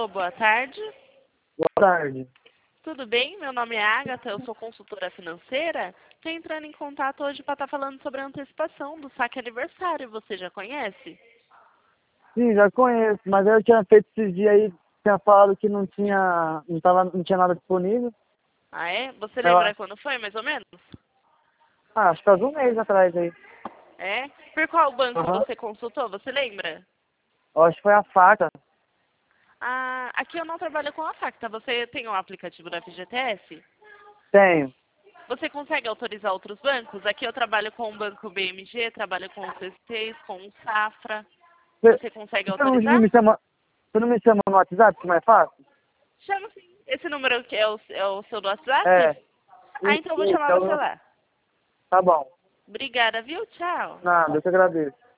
Alô, boa tarde. Boa tarde. Tudo bem? Meu nome é Agatha, eu sou consultora financeira. Estou entrando em contato hoje para estar falando sobre a antecipação do saque aniversário. Você já conhece? Sim, já conheço, mas eu tinha feito esses dias aí, tinha falado que não tinha nada disponível. Ah, é? Você Eu lembra acho, quando foi, mais ou menos? acho que faz um mês atrás aí. É? Por qual banco Aham. você consultou? Você lembra? Eu acho que foi a faca. Ah, aqui eu não trabalho com a Facta. Você tem o aplicativo da FGTS? Tenho. Você consegue autorizar outros bancos? Aqui eu trabalho com o Banco BMG, trabalho com o C6, com o Safra. Você, Você consegue você não autorizar? me chama, você não me chama no WhatsApp, que é mais fácil? Chama sim. Esse número que é o seu do WhatsApp? É. Ah, então eu vou Isso, chamar você lá. tá bom. Obrigada, viu? Tchau. Nada, eu que agradeço.